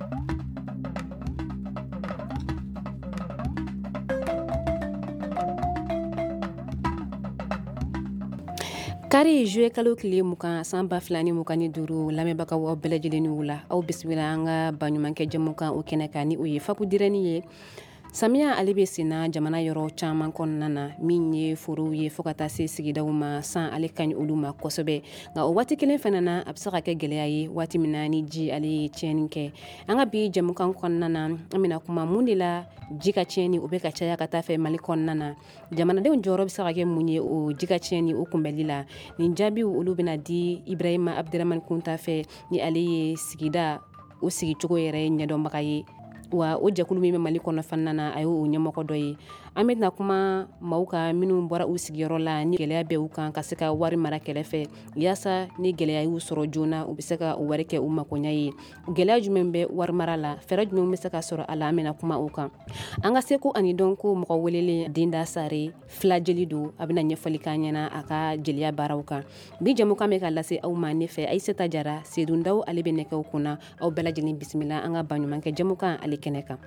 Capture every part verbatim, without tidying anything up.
Kari joué kalo kile mukan san ba fila ni mukan ni duuru lamɛnbagaw aw bɛɛ lajɛlen wula aw bisimila an ka baɲumankɛ jɛmukan o kɛnɛ kan ni o ye fapu dirɛni ye. Samiya ale bɛ senna jamana yɔrɔ caman kɔnɔna na min ye forow ye fo ka taa se sigidaw ma san ale ka ɲi olu ma kosɛbɛ nka o waati kelen fana na a bɛ se ka kɛ gɛlɛya ye waati min na ni ji ale ye tiɲɛni kɛ. An ka bi jɛmukan kɔnɔna na an bɛna kuma mun de la ji ka tiɲɛni o bɛ ka caya ka taa fɛ Mali kɔnɔna na jamanadenw jɔyɔrɔ bɛ se ka kɛ mun ye o ji ka tiɲɛni o kunbɛli la. Nin jaabiw olu bɛna di Ibrahima Abdramane Kunta fɛ ni ale ye sigida o sigicogo yɛrɛ ɲɛdɔnbaga ye wa o jɛkulu min bɛ Mali kɔnɔ fana na a y'o ɲɛmɔgɔ dɔ ye. An bɛna kuma maaw ka minnu bɔra u sigiyɔrɔ la ni gɛlɛya bɛ u kan ka se ka wari mara kɛrɛfɛ yaasa ni gɛlɛya y'u sɔrɔ joona u bɛ se ka wari kɛ u makoɲɛ ye. Gɛlɛya jumɛn bɛ wari mara la fɛɛrɛ jumɛn bɛ se ka sɔrɔ a la an bɛna kuma o kan. An ka seko ani dɔn ko mɔgɔ welelen Dinda Sare filajeli don a bɛna ɲɛfɔli k'an ɲɛna a ka jeliya baaraw kan. Bi jɛmukan bɛ ka lase aw ma ne fɛ Aissata Jara Seydou Ndaw ale bɛ nɛgɛw kunna aw bɛɛ lajɛlen bisimila an ka baɲumankɛ jɛmukan ale kɛnɛ kan.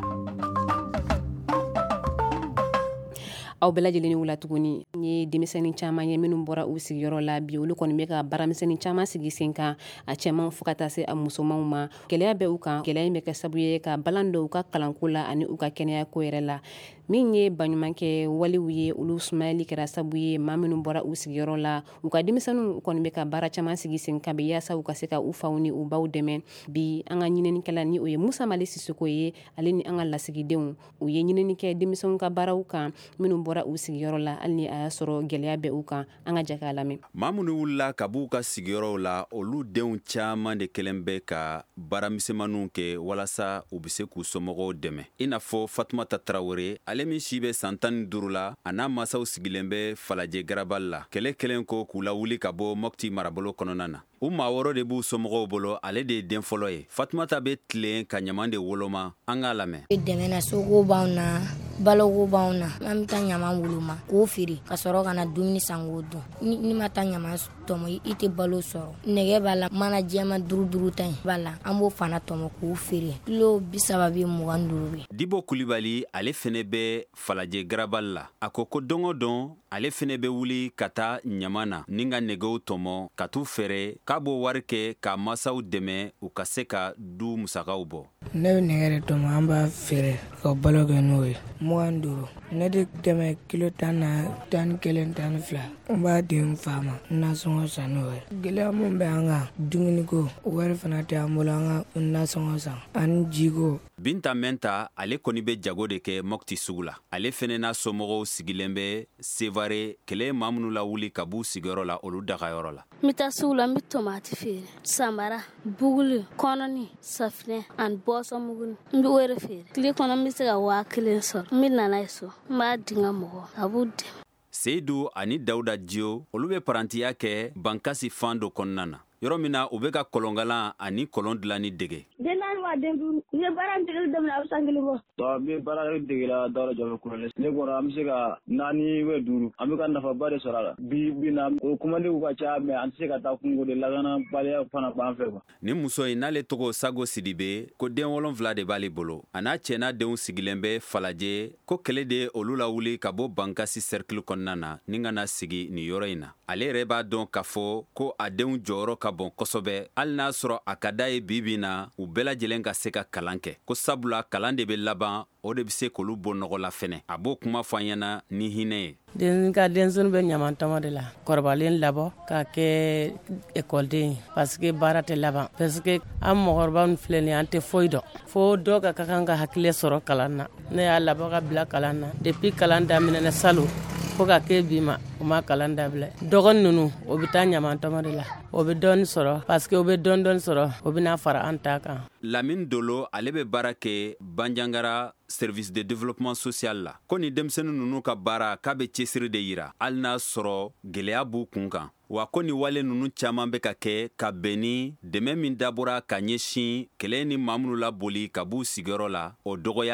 Aw bɛɛ lajɛlen wula tuguni ni denmisɛnnin caman ye minnu bɔra u sigiyɔrɔ la bi olu kɔni bɛ ka baaramisɛnnin caman sigi sen kan a cɛman fo ka taa se a musomanw ma. Gɛlɛya bɛ u kan gɛlɛya in bɛ kɛ sababu ye ka balan dɔw u ka kalanko la ani u ka kɛnɛyako yɛrɛ la. Min ye baɲumankɛ walew ye olu sumayali kɛra sababu ye maa minnu bɔra u sigiyɔrɔ la u ka denmisɛnninw kɔni bɛ ka baara caman sigi sen kan bɛ yaasa u ka se ka u faw ni u baw dɛmɛ. Bi an ka ɲininikɛla ni o ye Musa Mali Sisoko ye ale ni an ka lasigidenw u ye ɲinini kɛ denmisɛnw ka baaraw kan minnu bɔra u sigiyɔrɔ la hali ni a y'a sɔrɔ gɛlɛya bɛ u kan an ka jɛ k'a lamɛn. Maa minnu wulila ka b'u ka sigiyɔrɔw la olu denw caman de kɛlen bɛ ka baaramisɛnmaninw kɛ walasa u bɛ se k'u somɔgɔw dɛmɛ. I n'a fɔ Fatumata Tarawele ale min si bɛ san tan ni duuru la a n'a masaw sigilen bɛ Falajɛ Garabali la kɛlɛ kɛlen ko k'u lawuli ka bɔ Mopti marabolo kɔnɔna na. U maa wɔɔrɔ de b'u somɔgɔw bolo ale de ye den fɔlɔ ye. Fatumata bɛ tilen ka ɲaman de woloma an k'a lamɛn. Dɛmɛ na sogo b'anw na baloko b'anw na an bɛ taa ɲaman woloma k'o feere ka sɔrɔ ka na dumuni san k'o dun. Ni, ni ma taa ɲaman tɔmɔ i tɛ balo sɔrɔ. Nɛgɛ b'a la mana jɛman duuru duuru ta in b'a la an b'o fana tɔmɔ k'o feere kilo bi saba bɛ mugan duuru bɛ. Dibo Kulibali ale fɛnɛ bɛ Falajɛ Garabali la a ko ko don o don ale fɛnɛ bɛ wuli ka taa ɲaman na ni ka nɛgɛw tɔmɔ ka t'u fɛrɛ k'a b'o wari kɛ ka masaw dɛmɛ u ka se ka du musakaw bɔ. Ne bɛ nɛgɛ de tɔmɔ an b'a feere ka balo kɛ n'o ye mugan duuru. Ne de tɛmɛ kilo tan na tan ni kelen tan ni fila n b'a di n fa ma nasɔngɔ san n'o ye. Gɛlɛya mun bɛ an kan dumuniko wari fana tɛ an bolo an ka nasɔngɔ san ani jiko. Binta Mɛnta ale kɔni bɛ jago de kɛ Mopti sugu la. Ale fɛnɛ n'a somɔgɔw sigilen bɛ Sevare kɛlɛ maa minnu lawuli ka b'u sigiyɔrɔ la olu dagayɔrɔ la. N bɛ taa sugu la n bɛ tomati feere samara buguli kɔnɔni safinɛ ani bɔsɔmuguni n bɛ o de feere. Tile kɔnɔ n bɛ se ka waa kelen sɔrɔ n bɛ nana ye so n b'a di n ka mɔgɔ a b'u dɛmɛ. Seydou ani Dawuda Dio olu bɛ parantiya kɛ Bankasi fan dɔ kɔnɔna na yɔrɔ min na u bɛ ka kɔlɔngalan ani kɔlɔn dilanni dege. Den naani waa den duuru n ye baara in degeli daminɛ a bɛ san kelen bɔ. Bon n bɛ baara degela Dawuda Jalo kuranɛ ne kɔnɔ an bɛ se ka naani bɛ duuru an bɛ ka nafaba de sɔrɔ a la bi bi na o commande ka ca mɛ an tɛ se ka taa kungo de lakanabaliya fana b'an fɛ. Nin muso in n'ale tɔgɔ Sago Sidibe ko den wolonfila de b'ale bolo a n'a cɛ n'a denw sigilen bɛ Falajɛ ko kɛlɛ de olu lawuli ka bɔ Bankasi cercle kɔnɔna na ni ka na sigi nin yɔrɔ in na. Ale yɛrɛ b'a dɔn k'a fɔ ko a denw jɔyɔrɔ ka bon kosɛbɛ hali n'a sɔrɔ a ka d'a ye bi bi na u bɛɛ lajɛlen ka se ka kalan kɛ ko sabula kalan de bɛ laban o de bɛ se k'olu bɔ nɔgɔ la fɛnɛ a b'o kuma fɔ an ɲɛna ni hinɛ ye. Den ka denmisɛnnin bɛ ɲaman tɔmɔ de la kɔrɔbalen labɔ k'a kɛ ekɔliden ye parce que baara tɛ laban parce que an mɔgɔkɔrɔba min filɛ nin ye an tɛ foyi dɔn fo dɔ ka ka kan ka hakili sɔrɔ kalan na ne y'a labɔ ka bila kalan na depuis kalan daminɛ salon fo ka kɛ bi ma o ma kalan dabila dɔgɔnin ninnu o bɛ taa ɲaman tɔmɔ de la o bɛ dɔɔni sɔrɔ parce que o bɛ dɔɔni dɔɔni sɔrɔ o bɛ n'a fara an ta kan. Lamine Dolo ale bɛ baara kɛ Banjangara service de développement social la ko ni denmisɛnnin ninnu ka baara k'a bɛ cɛsiri de yira hali n'a sɔrɔ gɛlɛya b'u kun kan wa ko ni wale ninnu caman bɛ ka kɛ ka bɛn ni dɛmɛ min dabɔra ka ɲɛsin kɛlɛ ni maa minnu laboli ka b'u sigiyɔrɔ la o dɔgɔyali ma.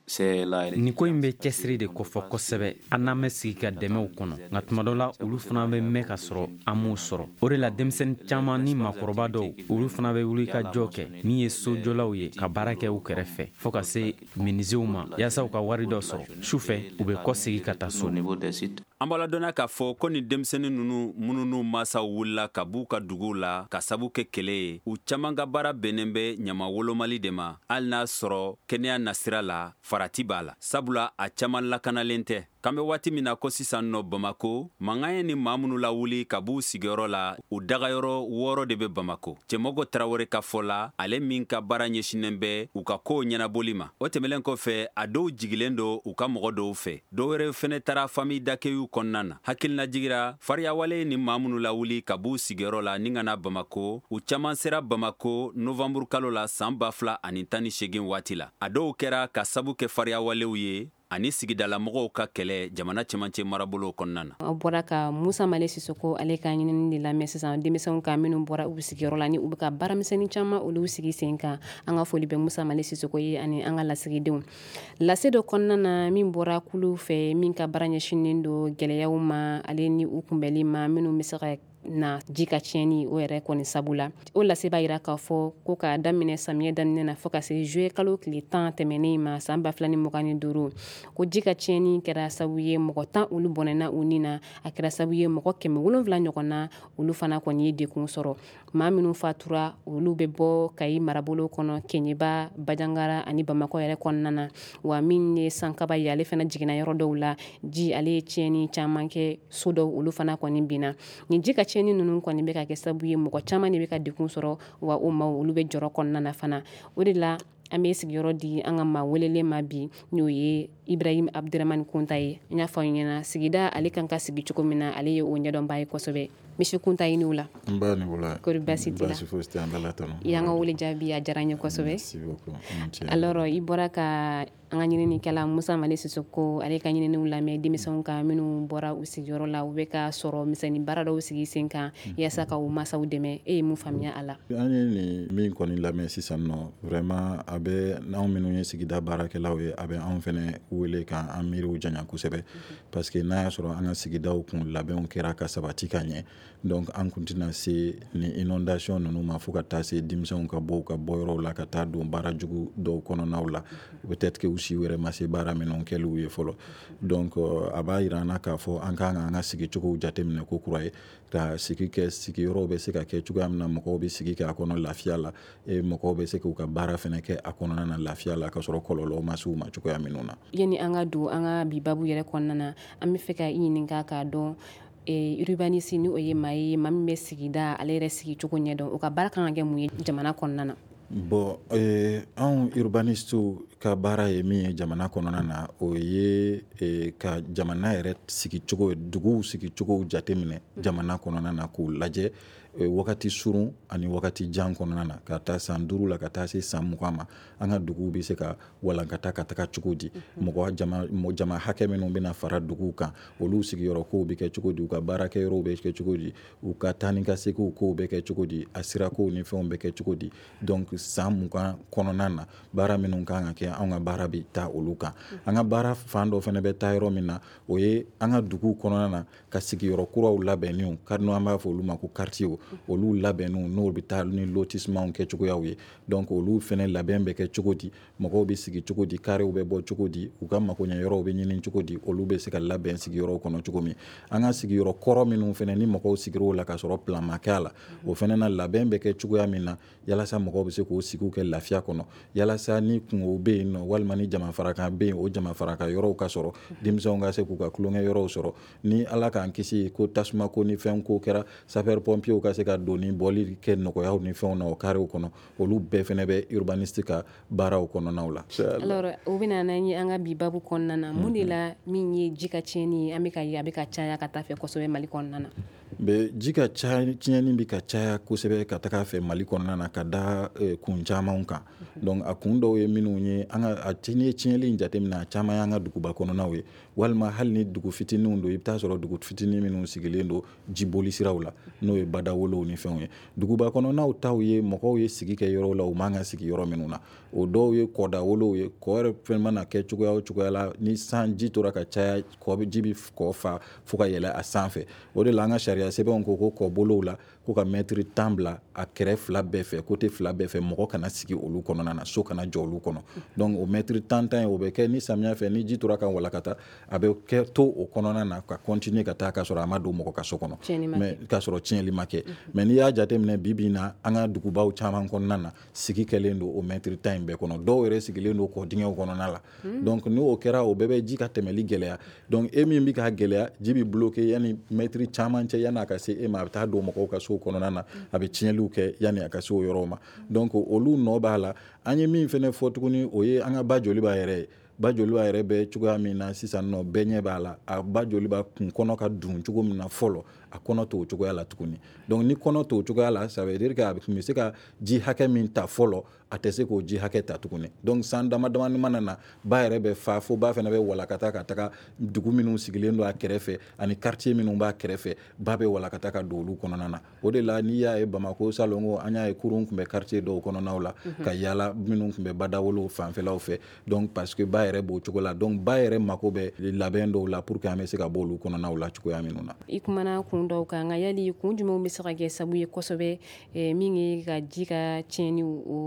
ni ko in bɛ cɛsiri de kofɔ kosɛbɛ an n'an bɛ sigi ka dɛmɛw kɔnɔ nka tuma dɔ la olu fana bɛ mɛn ka sɔrɔ an m'o sɔrɔ o de la denmisɛnnin caman ni maakɔrɔba dɔw olu fana bɛ wuli ka jɔ kɛ min ye sojɔlaw ye ka baara kɛ u kɛrɛfɛ fɔ ka se minisew ma yaasa u ka wari dɔ sɔrɔ su fɛ u bɛ kɔ segi ka taa so. an b'a ladɔnniya k'a fɔ ko ni denmisɛnnin nunu minnu n'u masaw wulila ka b'u ka duguw la ka sabu kɛ kɛlɛ ye u caman ka baara bɛnnen bɛ ɲama wolomali de ma hali n'a sɔrɔ kɛnɛya nasira la farati b'a la sabula a caman lakanalen tɛ k'an bɛ waati min na ko sisan nɔ bamako mankan ye ni maa minnu lawuli ka b'u sigiyɔrɔ la u dagayɔrɔ wɔɔrɔ de bɛ bamako cɛmɔgɔ tarawele ka fɔ la ale min ka baara ɲɛsinen bɛ u ka koow ɲɛnabɔli ma o tɛmɛlen kɔfɛ a dɔw jigilen do u ka mɔgɔ dɔw fɛ dɔw wɛrɛ fɛnɛ tara fami dakɛyiw kɔnɔna na hakilina jigira fariyawale ni maa minnu lawuli ka b'u sigiyɔrɔ la ni ka na bamako u caman sera bamako novanburu kalo la san ba fila ani tan ni segin waati la a dɔw kɛra ka sabu kɛ fariyawalew ye ani sigidalamɔgɔw ka kɛlɛ jamana cɛmancɛ marabolo kɔnɔna na. a bɔra ka Musa Male Sisoko ale ka ɲinini de lamɛn sisan denmisɛnw ka minnu bɔra u sigiyɔrɔ la ni u bɛ ka baaramisɛnnin caman olu sigi sen kan an ka foli bɛ Musa Male Sisoko ye ani an ka lasigidenw lase dɔ kɔnɔna na min bɔra kulu fɛ min ka baara ɲɛsinnen do gɛlɛyaw ma ale ni u kunbɛli ma minnu bɛ se ka na ji ka tiɲɛni o yɛrɛ kɔni sabu la o lase b'a yira k'a fɔ ko k'a daminɛ samiyɛ daminɛ na fɔ ka se juye kalo tile tan tɛmɛnen ma san ba fila ni mugan ni duuru ko ji ka tiɲɛni kɛra sabu ye mɔgɔ tan olu bɔnɛna u ni na a kɛra sabu ye mɔgɔ kɛmɛ wolonwula ɲɔgɔn na olu fana kɔni ye dekun sɔrɔ maa minnu fatura olu bɛ bɔ Kayi marabolo kɔnɔ Keɲeba Bajangara ani Bamakɔ yɛrɛ kɔnɔna na wa min ye sankaba ye ale fana jiginna yɔrɔ dɔw la ji ale ye tiɲɛni caman kɛ so dɔw olu fana kɔni binna ni ji ka tiɲɛni ninnu kɔni bɛ ka kɛ sabu ye mɔgɔ caman de bɛ ka dekun sɔrɔ wa o maaw olu bɛ jɔrɔ kɔnɔna na fana o de la an bɛ sigiyɔrɔ di an ka maa welelen ma bi n'o ye Ibrahim Abdramani Kunta ye n y'a fɔ aw ɲɛna sigida ale kan ka sigi cogo min na ale ye o ɲɛdɔnbaa ye kosɛbɛ Monsieur Kunta i ni wula n b'a ni wula kɔri baasi t'i la baasi fosi tɛ an b'Ala tanu i y'an ka wele jaabi a diyara n ye kosɛbɛ alors i bɔra ka an ka ɲininikɛla Musa Male Sisoko ale ka ɲininiw lamɛn denmisɛnw ka minnu bɔra u sigiyɔrɔ la u bɛ ka sɔrɔ misɛnnin baara dɔw sigi sen kan yaasa ka u masaw dɛmɛ e ye mun faamuya a la an ye nin min kɔni lamɛn sisan nɔ vraiment a bɛ anw minnu ye sigida baarakɛlaw ye a bɛ anw fɛnɛ wele ka an miiriw janya kosɛbɛ parce que n'a y'a sɔrɔ an ka sigidaw kun labɛnw kɛra ka sabati ka ɲɛ donc an kun tɛna se ni inondation ninnu ma fo ka taa se denmisɛnw ka bɔ u ka bɔyɔrɔw la ka taa don baara jugu dɔw kɔnɔnaw la peut-être que u si wɛrɛ ma se baara minnu kɛliw ye fɔlɔ donc a b'a yira an na k'a fɔ an kan ka an ka sigicogow jateminɛ ko kura ye ka sigi kɛ sigiyɔrɔw bɛ se ka kɛ cogoya min na mɔgɔw bɛ sigi kɛ a kɔnɔ lafiya la e mɔgɔw bɛ se k'u ka baara fɛnɛ kɛ a kɔnɔna na lafiya la ka sɔrɔ kɔlɔlɔ ma se u ma cogoya minnu na yani an ka don an ka bi babu yɛrɛ kɔnɔna na an bɛ fɛ ka i ɲininka k'a dɔn urbanisme ni o ye maa ye maa min bɛ sigida ale yɛrɛ sigicogo ɲɛdɔn o ka baara kan ka kɛ mun ye jamana kɔnɔna na bon eh, anw urbanistew ka baara ye min ye jamana kɔnɔna na o ye eh, ka jamana yɛrɛ sigicogo duguw sigicogow jateminɛ jamana kɔnɔna na k'u lajɛ eh, wagati surun ani wagati jan kɔnɔna na ka taa san duuru la ka taa se san mugan ma an ka duguw bɛ se ka walankata ka taga cogo di mɔgɔ jama, jama hakɛ minnu bɛna fara duguw kan olu sigiyɔrɔ kow bɛ kɛ cogo di u ka baarakɛyɔrɔw bɛ kɛ cogo di u ka taa ni ka segiw kow bɛ kɛ cogo di a sirakow ni fɛnw bɛ kɛ cogo di donc san mugan kɔnɔna na baara minnu kan ka kɛ an ka baara bɛ taa olu kan an ka baara fan dɔ fana bɛ taa yɔrɔ min na o ye an ka duguw kɔnɔna na ka sigiyɔrɔ kuraw labɛnniw kari n'an b'a fɔ olu ma ko quartier olu labɛnniw n'o bɛ taa ni lotissement kɛ cogoyaw ye donc olu fana labɛn bɛ kɛ cogo di mɔgɔw bɛ sigi cogo di karew bɛ bɔ cogo di u ka makoɲɛyɔrɔw bɛ ɲini cogo di olu bɛ se ka labɛn sigiyɔrɔw kɔnɔ cogo min an ka sigiyɔrɔ kɔrɔ minnu fana ni mɔgɔw sigir'o la ka sɔrɔ plan ma kɛ a la o fana na labɛn bɛ kɛ cogoya min na yalasa mɔgɔw bɛ se k'o sigiw kɛ lafiya kɔnɔ yalasa ni kungow bɛ yen nɔ walima ni jama farakan bɛ yen o jama faraka yɔrɔw ka sɔrɔ denmisɛnw ka se k'u ka tulonkɛ yɔrɔw sɔrɔ ni ala k'an kisi ko tasuma ko ni fɛn ko kɛra sapeur pompiers ka se ka don ni bɔli kɛ nɔgɔyaw ni fɛnw na o karew kɔnɔ olu bɛɛ fana bɛ urbaniste ka baaraw kɔnɔnaw la alors o bɛna n'an ye an ka bi babu kɔnɔna na mun de la min ye ji ka tiɲɛni ye an bɛ ka ye a bɛ ka caya ka taa fɛ kosɛbɛ Mali kɔnɔna na be ji ka ca tiɲɛni bi ka caya kosɛbɛ ka taga fɛ Mali kɔnɔna na ka da eh, kun camanw kan donc a kun dɔw ye minnu ye an ka a tiɲɛ tiɲɛli in jateminɛ a caman y'an ka duguba kɔnɔnaw ye walima hali ni dugu fitininw don i bɛ taa sɔrɔ dugu fitinin minnu sigilen don jiboli siraw la n'o ye badawolow ni fɛnw ye duguba kɔnɔnaw taw ye mɔgɔw ye sigi kɛ yɔrɔ la u man ka sigi yɔrɔ minnu na o dɔw ye kɔdawolow ye kɔ yɛrɛ fɛn mana kɛ cogoya o cogoya la ni san ji tora ka caya kɔ bɛ ji bi kɔ fa fo ka yɛlɛ a sanfɛ o de la an ka sariya sɛbɛnw ko ko kɔbolow la ko ka mɛtiri tan bila a kɛrɛ fila bɛɛ fɛ kote fila bɛɛ fɛ mɔgɔ kana sigi olu kɔnɔna na so kana jɔ olu kɔnɔ donc o mɛtiri tan tan ye o bɛ kɛ ni samiya fɛ ni ji tora ka walakata a bɛ kɛ to o kɔnɔna na ka continuer ka taa ka sɔrɔ a ma don mɔgɔ ka so kɔnɔ mais ka sɔrɔ tiɲɛli ma kɛ mais n'i y'a jateminɛ bi bi in na an ka dugubaw caman kɔnɔna na sigi kɛlen don o mɛtiri tan in bɛɛ kɔnɔ dɔw yɛrɛ sigilen don kɔ dingɛw kɔnɔna la donc n'o kɛra o bɛɛ bɛ ji ka tɛmɛli gɛlɛya donc e min bi ka gɛlɛya ji bi bloqué yanni mɛtiri caman cɛ yanni a ka se e ma a bɛ taa don mɔgɔw ka so kɔnɔna na a bɛ tiɲɛliw kɛ yanni a ka se o yɔrɔ ma donc olu nɔ b'a la an ye min fɛnɛ fɔ tuguni o ye an ka ba joliba yɛrɛ ye ba joliba yɛrɛ bɛ cogoya min na sisan nɔ bɛɛ ɲɛ b'a la a ba joliba kun kɔnɔ ka dun cogo min na fɔlɔ a kɔnɔ t'o cogoya la tuguni donc ni kɔnɔ t'o cogoya la ça veut dire que a bɛ se ka ji hakɛ min ta fɔlɔ a tɛ se k'o ji hakɛ ta tuguni donc san dama damani mana na ba yɛrɛ bɛ fa fo ba fɛnɛ bɛ walakata ka taga dugu minnu sigilen don a kɛrɛfɛ ani quartier minnu b'a kɛrɛfɛ ba bɛ walakata ka don olu kɔnɔna na o de la n'i y'a ye Bamako salongo an y'a ye kurun tun bɛ quartier dɔw kɔnɔnaw la ka yaala minnu tun bɛ badawolow fanfɛlaw fɛ donc parce que ba yɛrɛ b'o cogo la donc ba yɛrɛ mako bɛ labɛn dɔw la pour que an bɛ se ka bɔ olu kɔnɔnaw la cogoya minnu na i kumana kun dɔw kan nka yali kun jumɛnw bɛ se ka kɛ sabu ye kosɛbɛ min ye ka ji ka tiɲɛni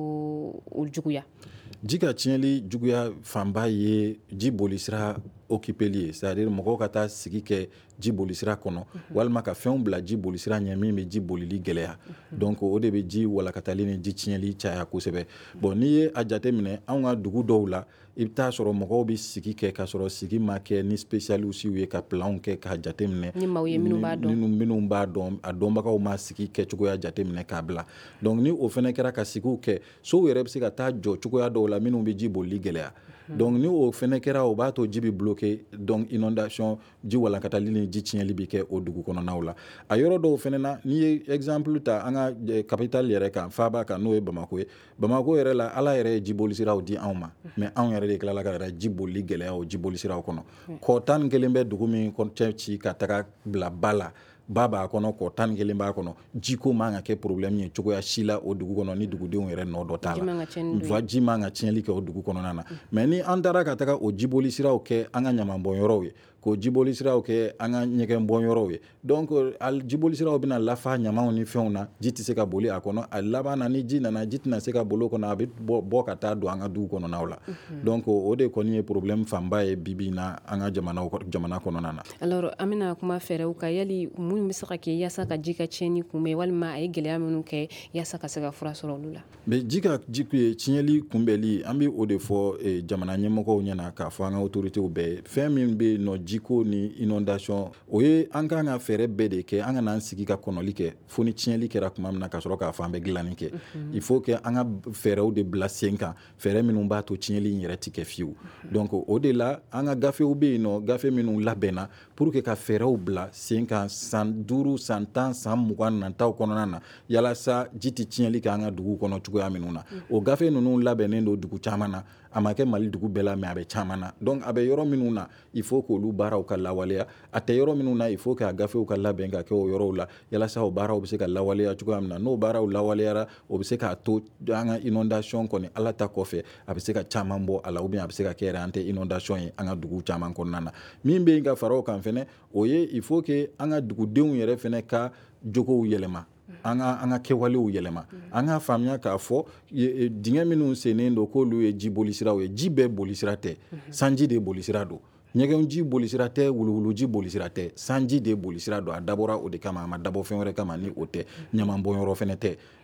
o juguya ji ka tiɲɛli juguya fanba ye ji bolisira occupeli ye c'est à dire mɔgɔw ka taa sigi kɛ ji bolisira kɔnɔ walima ka fɛnw bila ji bolisira ɲɛ min bɛ ji bolili gɛlɛya donc o de bɛ ji walakatali ni ji tiɲɛli caya kosɛbɛ bon n'i ye a jate minɛ anw ka dugu dɔw la i bɛ taa sɔrɔ mɔgɔw bɛ sigi kɛ ka sɔrɔ sigi ma kɛ ni spécialistes ye ka planw kɛ k'a jate minɛ ni maaw ye minnu b'a dɔn minnu b'a dɔn a dɔnbagaw ma sigi kɛ cogoya jate minɛ k'a bila donc ni o fɛnɛ kɛra ka sigiw kɛ sow yɛrɛ bɛ se ka taa jɔ cogoya dɔw la minnu bɛ ji bolili gɛlɛya donc ni o fɛnɛ kɛra o b'a to ji bɛ bloqué donc inondation ji walankatali ni ji tiɲɛli bɛ kɛ o dugu kɔnɔnaw la a yɔrɔ dɔw fɛnɛ na n'i ye exemple ta an ka capitale yɛrɛ kan faaba kan n'o ye Bamako ye Bamako yɛrɛ la ala yɛrɛ ye ji bolisiraw di anw ma mais anw yɛrɛ de tilala ka yɛrɛ ji bolili gɛlɛya o ji bolisiraw kɔnɔ kɔ tan ni kelen bɛ dugu min cɛ ci ka taga bila ba la ba b'a kɔnɔ kɔ tan ni kelen b'a kɔnɔ jiko man ka kɛ problème ye cogoya si la o dugu kɔnɔ ni dugudenw yɛrɛ nɔ dɔ t'a la ji man ka tiɲɛli kɛ o dugu kɔnɔna na mais ni an taara ka taga o jiboli siraw kɛ an ka ɲamanbɔnyɔrɔw ye k'o jiboli siraw kɛ an ka ɲɛgɛn bɔnyɔrɔw ye donc jiboli siraw bɛna lafa ɲamaw ni fɛnw na ji tɛ se ka boli a kɔnɔ a laban na ni ji nana ji tɛna se ka boli o kɔnɔ a bɛ bɔ ka taa don an ka dugu kɔnɔnaw la donc o de kɔni ye problème fanba ye bi bi na an ka jamana kɔnɔna na alors an bɛna kuma fɛɛrɛw kan yali mun bɛ se ka kɛ yaasa ka ji ka tiɲɛni kunbɛn walima a ye gɛlɛya minnu kɛ yaasa ka se ka fura sɔrɔ olu la mais ji ka ji tiɲɛli kunbɛli an bɛ o de fɔ jamana ɲɛmɔgɔw ɲɛna k'a fɔ an ka autorités bɛɛ fɛn min bɛ yen nɔ jiko ni inondation o ye an kan ka fɛɛrɛ bɛɛ de kɛ an ka n'an sigi ka kɔnɔli kɛ fo ni tiɲɛli kɛra tuma min na ka sɔrɔ k'a fɔ an bɛ dilanni kɛ il faut que an ka fɛɛrɛw de bila sen kan fɛɛrɛ minnu b'a to tiɲɛli in yɛrɛ ti kɛ fiyewu donc o de la an ka gafew bɛ yen nɔ gafe minnu labɛnna pour que ka fɛɛrɛw bila sen kan san duuru san tan san mugan nantaw kɔnɔna na yalasa ji tɛ tiɲɛli kɛ an ka dugu kɔnɔ cogoya minnu na o gafe ninnu labɛnnen don dugu caman na a ma kɛ Mali dugu bɛɛ la mais a bɛ caman na donc a bɛ yɔrɔ minnu na il faut que olu baaraw ka lawaleya a tɛ yɔrɔ minnu na il faut que a gafew ka labɛn ka kɛ o yɔrɔw la yalasa o baaraw bɛ se ka lawaleya cogoya min na n'o baaraw lawaleyara o bɛ se k'a to an ka inondation kɔni ala ta kɔfɛ a bɛ se ka caman bɔ a la ou bien a bɛ se ka kɛ yɛrɛ an tɛ inondation ye an ka dugu caman kɔnɔna na min bɛ yen ka fara o kan fɛnɛ o ye il faut que an ka dugudenw yɛrɛ fɛnɛ ka jogow yɛlɛma an ka an ka kɛwalew yɛlɛma an ka faamuya k'a fɔ dingɛ minnu sennen don k'olu ye ji bolisiraw ye ji bɛɛ bolisira tɛ sanji de bolisira don ɲɛgɛn ji bolisira tɛ wuluwulu ji bolisira tɛ sanji de bolisira don a dabɔra o de kama a ma dabɔ fɛn wɛrɛ kama ni o tɛ ɲamanbɔnyɔrɔ fɛnɛ tɛ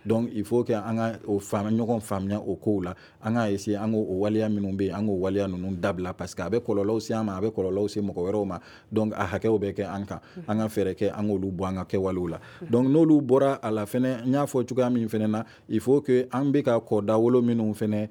donc il faut que an ka o faama ɲɔgɔn faamuya o kow la an ka essayer an k'o waleya minnu bɛ yen an k'o waleya ninnu dabila parce que a bɛ kɔlɔlɔw se an ma a bɛ kɔlɔlɔw se mɔgɔ wɛrɛw ma donc a hakɛw bɛ kɛ an kan an ka fɛɛrɛ kɛ an k'olu bɔ an ka kɛwalew la donc n'olu bɔra a la fɛnɛ n y'a fɔ cogoya min fɛnɛ na il faut que an bɛ ka kɔ dawolo minnu fɛnɛ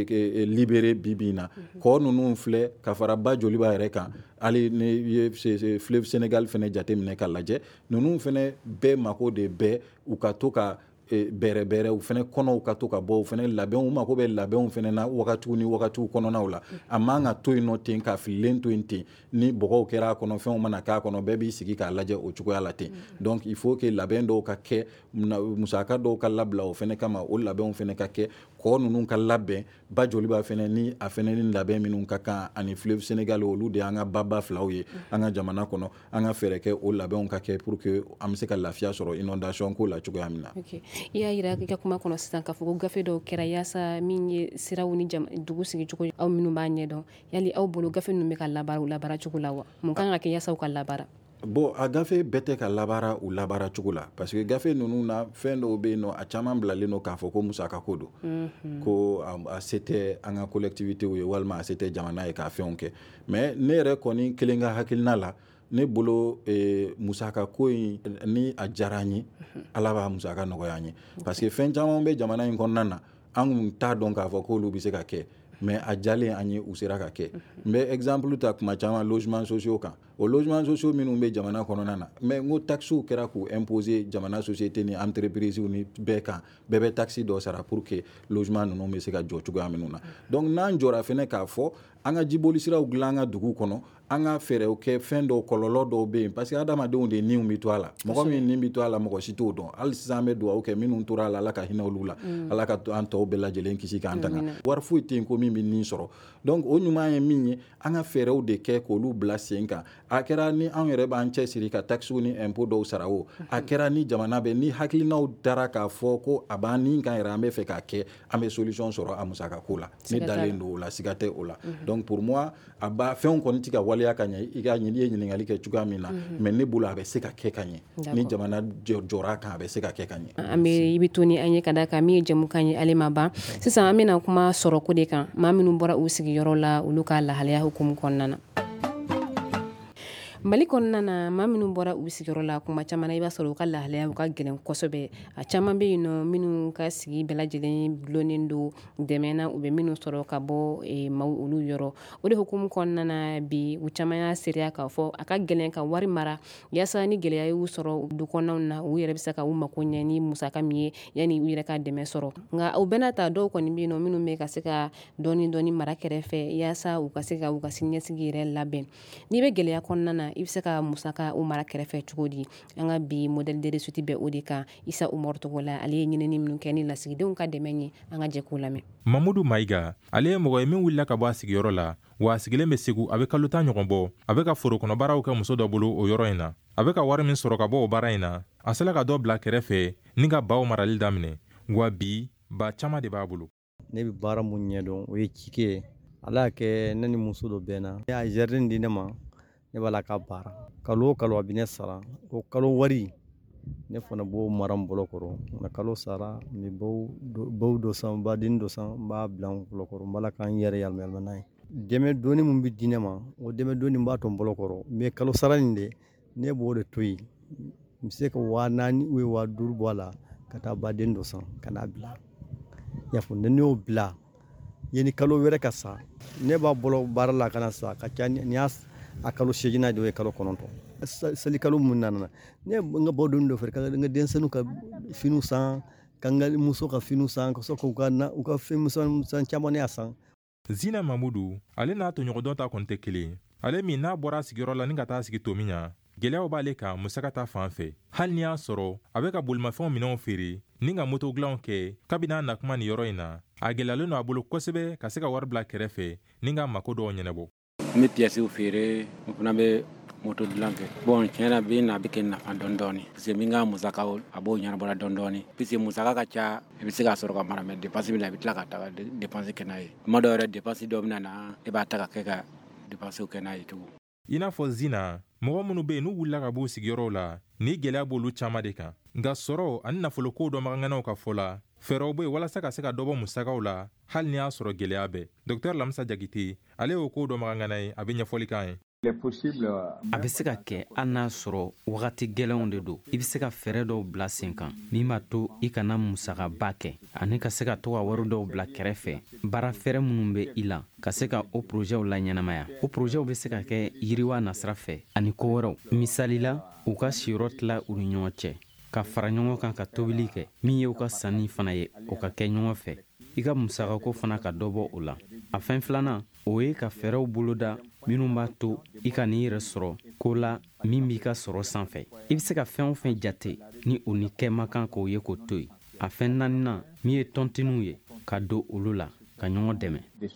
libéré bi bi in na kɔ ninnu filɛ ka fara ba joli b'a yɛrɛ kan hali ni ye fleuve Sénégal fɛnɛ jateminɛ ka lajɛ ninnu fɛnɛ bɛɛ mako de bɛɛ u ka to ka bɛrɛ bɛrɛ u fɛnɛ kɔnɔw ka to ka bɔ u fɛnɛ labɛnw u mako bɛ labɛnw fɛnɛ na wagatiw ni wagatiw kɔnɔnaw la a man ka to yen nɔ ten ka fililen to yen ten ni bɔgɔw kɛra a kɔnɔ fɛnw mana k'a kɔnɔ bɛɛ b'i sigi k'a lajɛ o cogoya la ten donc il faut que labɛn dɔw ka kɛ musaka dɔw ka labila o fɛnɛ kama o labɛnw fɛnɛ ka kɛ kɔ ninnu ka labɛn ba joli b'a fɛnɛ ni a fɛnɛ ni labɛn minnu ka kan ani fleuve Sénégal olu de an ka baba filaw ye an ka jamana kɔnɔ an ka fɛɛrɛ kɛ o labɛnw ka kɛ pour que an bɛ se ka lafiya sɔrɔ inondation ko la cogoya min na. Okay. I y'a yira i ka kuma kɔnɔ sisan k'a fɔ ko gafe dɔw kɛra yaasa min ye siraw ni dugu sigicogo aw minnu b'a ɲɛdɔn yali aw bolo gafe ninnu bɛ ka labaara u labaara cogo la wa mun kan ka kɛ yaasa u ka labaara. Bon a gafe bɛɛ tɛ ka labaara u labaara cogo la parce que gafe ninnu na fɛn dɔw bɛ yen nɔ a caman bilalen don k'a fɔ ko musaka ko don ko a se tɛ an ka collectivitéw ye walima a se tɛ jamana ye k'a fɛnw kɛ mais ne yɛrɛ kɔni kelen ka hakilina la ne bolo musaka ko in ni a diyara an ye ala b'a musaka nɔgɔya an ye parce que fɛn caman bɛ jamana in kɔnɔna na an kun t'a dɔn k'a fɔ k'olu bɛ se ka kɛ mais a jalen an ye u sera ka kɛ n bɛ exemple ta kuma caman logement sociaux kan o logement sociaux minnu bɛ jamana kɔnɔna na mais n ko taxes kɛra k'u imposer jamana société ni entreprise ni bɛɛ kan bɛɛ bɛ taxe dɔ sara pour que logement ninnu bɛ se ka jɔ cogoya minnu na donc n'an jɔra fɛnɛ k'a fɔ an ka jiboli siraw dilan an ka dugu kɔnɔ an ka fɛɛrɛw kɛ fɛn dɔw kɔlɔlɔ dɔw bɛ yen parce que adamadenw de niw bɛ to a la mɔgɔ min nin bɛ to a la mɔgɔ si t'o dɔn hali sisan an bɛ dugawu kɛ minnu tora a la ala ka hinɛ olu la ala ka an tɔw bɛɛ lajɛlen kisi k'an tanga wari foyi tɛ yen ko min bɛ nin sɔrɔ donc o ɲuman ye min ye an ka fɛɛrɛw de kɛ k'olu bila sen kan a kɛra ni an yɛrɛ b'an cɛsiri ka taxes ni impôt dɔw sara o a kɛra ni jamana bɛ ni hakilinaw dara k'a fɔ ko a b'an ni kan yɛrɛ an bɛ fɛ k'a kɛ an bɛ solution sɔrɔ a musaka ko la ne dalen don o la siga tɛ o la donc pour moi a ba fɛnw kɔni tɛ ka waleya ka ɲɛ i ka ɲini ye ɲininkali kɛ cogoya min na mais ne bolo a bɛ se ka kɛ ka ɲɛ ni jamana jɔra kan a bɛ se ka kɛ ka ɲɛ an bɛ i bɛ to ni an ye ka da kan min ye jamukan ye ale ma ban sisan an bɛna kuma sɔrɔ ko de kan maa minnu bɔra u sigiyɔrɔ la olu ka lahalaya hukumu kɔnɔna na Mali kɔnɔna na maa minnu bɔra u sigiyɔrɔ la kuma caman i b'a sɔrɔ u ka lahalaya u ka gɛlɛn kosɛbɛ a caman bɛ yen nɔ minnu ka sigi bɛɛ lajɛlen dulonnen don dɛmɛ na u bɛ minnu sɔrɔ ka bɔ maaw olu yɔrɔ o de hukumu kɔnɔna na bi u caman y'a seereya k'a fɔ a ka gɛlɛn ka wari mara yaasa ni gɛlɛya y'u sɔrɔ du kɔnɔnaw na u yɛrɛ bɛ se ka u mako ɲɛ ni musaka min ye yanni u yɛrɛ ka dɛmɛ sɔrɔ nka u bɛɛ n'a ta dɔw kɔni bɛ yen nɔ minnu bɛ ka se ka dɔɔni dɔɔni mara kɛrɛfɛ yaasa u ka se ka u ka siniɲɛsigi yɛrɛ labɛn n'i bɛ gɛlɛya kɔnɔna na i bɛ se ka musaka u mara kɛrɛfɛ cogo di an ka bi modèle de réussite bɛ o de kan Isa Umaru tɔgɔ la ale ye ɲinini minnu kɛ ni lasigidenw ka dɛmɛ ye an ka jɛ k'o lamɛn Mamudu Maiga ale ye mɔgɔ ye min wulila ka bɔ a sigiyɔrɔ la wa a sigilen bɛ Segu a bɛ kalo tan ɲɔgɔn bɔ a bɛ ka foro kɔnɔ baaraw kɛ muso dɔ bolo o yɔrɔ in na a bɛ ka wari min sɔrɔ ka bɔ o baara in na a sela ka dɔ bila kɛrɛfɛ ni ka baw marali daminɛ wa bi ba caman de b'a bolo ne bɛ baara mun ɲɛdɔn o ye cike ye ala y'a kɛ ne ni muso dɔ bɛnna ne y'a jardin di ne ma ne b'a la ka baara kalo o kalo a bɛ ne sara o kalo wari ne fana b'o mara n bolo kɔrɔ nka kalo sara n bɛ baw dɔ san baden dɔ san n b'a bila n bolo kɔrɔ n b'a la k'an yɛrɛ yɛlɛma yɛlɛma n'a ye dɛmɛ dɔɔni min bɛ di ne ma o dɛmɛ dɔɔni n b'a to n bolo kɔrɔ mais kalo sara nin de ne b'o de to yen n bɛ se ka waa naani ou waa duuru bɔ a la ka taa baden dɔ san ka n'a bila i y'a fɔ ne y'o bila yanni kalo wɛrɛ ka sa ne b'a bolo baara la ka na sa ka ca ni y'a a kalo seginna de o ye kalo kɔnɔntɔn seli kalo mun nana ne n ka bɔ don dɔ fɛ ka n ka denmisɛnninw ka finiw san ka n ka muso ka finiw san ka sɔrɔ k'u ka na u ka fɛn misɛn caman y'a san Zina Mamudu ale n'a tɔɲɔgɔndɔn ta kɔni tɛ kelen ale min n'a bɔra a sigiyɔrɔ la ni ka taa sigi to min na gɛlɛyaw b'ale kan musaka ta fan fɛ hali ni y'a sɔrɔ a bɛ ka bolimafɛnw minɛnw feere ni ka moto dilanw kɛ kabini a nakuma ni yɔrɔ in na a gɛlɛyalen don a bolo kosɛbɛ ka se ka wari bila kɛrɛfɛ ni ka mako dɔw ɲɛnabɔ n bɛ piyɛsiw feere n fana bɛ moto dilan kɛ bon tiɲɛna bi na bɛ kɛ nafa dɔɔni dɔɔni parce que min ka musaka a b'o ɲɛnabɔla dɔɔni dɔɔni puisque musaka ka ca i bɛ se ka sɔrɔ ka mara mais dépense bɛ na i bɛ tila ka taa dépense kɛ n'a ye tuma dɔw yɛrɛ dépense dɔw bɛ na na e b'a ta ka kɛ ka dépense kɛ n'a ye tugun i n'a fɔ Zina mɔgɔ minnu bɛ yen n'u wulila ka b'u sigiyɔrɔw la ni gɛlɛya b'olu caman de kan nka sɔrɔ ani nafolokow dɔnbaganganaw ka fɔ la fɛɛrɛw be walasa ka se ka dɔbɔ musakaw la hali ni y'a sɔrɔ gwɛlɛya bɛɛ. Dr Lamisa Jakite ale y'o kow dɔnbagangana ye a be ɲɛfɔli kan ye. A bɛ se ka kɛ hali n'a sɔrɔ wagati gɛlɛnw de don. I bɛ se ka fɛɛrɛ dɔw bila sen kan min b'a to i kana musakaba kɛ ani ka se ka to ka wari dɔw bila kɛrɛfɛ baara fɛɛrɛ minnu bɛ i la ka se ka o projɛw la ɲɛnamaya. O projɛw bɛ se ka kɛ yiriwa nasira fɛ ani ko wɛrɛw. Misali la u ka siyɔrɔ tila u ni ɲɔgɔn cɛ ka fara ɲɔgɔn kan ka tobili kɛ min ye u ka sanni fana ye o ka kɛ ɲɔgɔn fɛ. I ka musakako fana ka dɔ bɔ o la. A fɛn filanan o ye ka fɛɛrɛw boloda minnu b'a to i ka n'i yɛrɛ sɔrɔ ko la min b'i ka sɔrɔ sanfɛ. I bɛ se ka fɛn o fɛn jate ni o ni kɛ man kan k'o ye k'o to yen. A fɛn naaninan min ye tɔntiniw ye ka don olu la ka ɲɔgɔn dɛmɛ.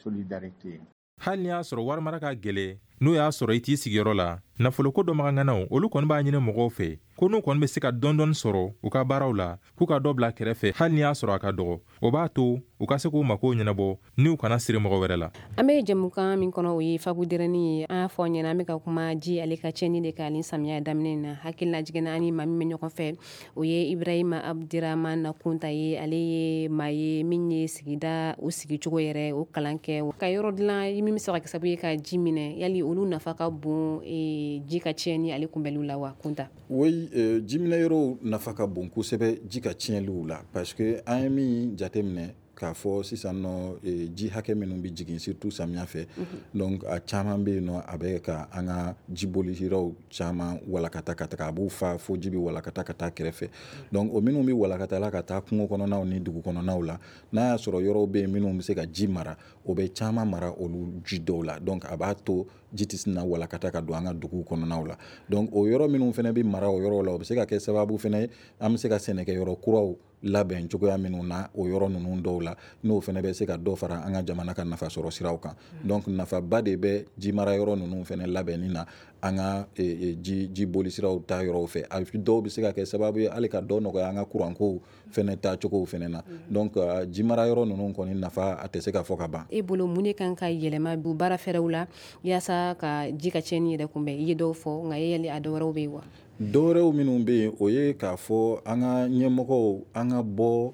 Hali ni y'a sɔrɔ wari mara ka gɛlɛ n'o y'a sɔrɔ i t'i sigiyɔrɔ la nafoloko dɔnbaganganaw olu kɔni b'a ɲini mɔgɔw fɛ ko n'u kɔni bɛ se ka dɔndɔni sɔrɔ u ka baaraw la k'u ka dɔ bila kɛrɛfɛ hali ni y'a sɔrɔ a ka dɔgɔ o b'a to u ka se k'u makow ɲɛnabɔ ni u kana siri mɔgɔ wɛrɛ la. An bɛ jamukan min kɔnɔ o ye fabudirɛni ye. An y'a fɔ ɲɛna an bɛ ka kuma ji ale ka cɛnni de kan ni samiya daminɛ na. Hakilila jiginna ani maa min bɛ ɲɔgɔn fɛ o ye Ibrahima Abdirahmane Kunta ye. Ale ye maa ye min ye sigida o sigicogo yɛrɛ o kalan kɛ ka yɔrɔ dilan min bɛ se ka kɛ sababu ye ka ji minɛ yali olu nafa ka bon ji ka cɛnni ale kunbɛliw la wa Kunta? Oui, euh, ji minɛyɔrɔw nafa ka bon kosɛbɛ ji ka cɛnliw la parce que an ye min jateminɛ k'a fɔ sisan nɔ e, ji hakɛ minnu bɛ jigin surtout samiya fɛ mm -hmm. donc a caman bɛ yen nɔ a bɛ ka an ka jibolisiraw caman walakata ka taga a b'u fa fo ji bɛ walakata ka taa kɛrɛfɛ mm -hmm. donc o minnu bɛ walakata la ka taa kungo kɔnɔnaw ni dugu kɔnɔnaw la n'a y'a sɔrɔ yɔrɔw bɛ yen minnu bɛ se ka ji mara o bɛ caman mara olu ji dɔw la donc a b'a to ji tɛ sina walakata ka don an ka dugu kɔnɔnaw la donc o yɔrɔ minnu fana bɛ mara o yɔrɔ la o bɛ se ka kɛ sababu fana ye an bɛ se ka sɛnɛkɛyɔrɔ kuraw labɛn cogoya minnu na o yɔrɔ ninnu dɔw la n'o fana bɛ se ka dɔ fara an ka jamana ka nafa sɔrɔ siraw kan donc nafaba de bɛ ji mara yɔrɔ ninnu fana labɛnni na an ka e, e, ji ji bolisiraw ta yɔrɔw fɛ a dɔw bɛ se ka kɛ sababu ye hali ka dɔ nɔgɔya an ka kurankow fana ta cogow fana na donc uh, ji mara yɔrɔ ninnu kɔni nafa a tɛ se ka fɔ ka ban. E bolo mun de kan ka yɛlɛma bu baara fɛrɛw la yaasa ka ji ka cɛnni yɛrɛ kunbɛn i ye dɔw fɔ nka e yali a dɔwɛrɛw bɛ yen wa? Dɔwɛrɛw minnu bɛ yen o ye k'a fɔ an ka ɲɛmɔgɔw an ka bɔ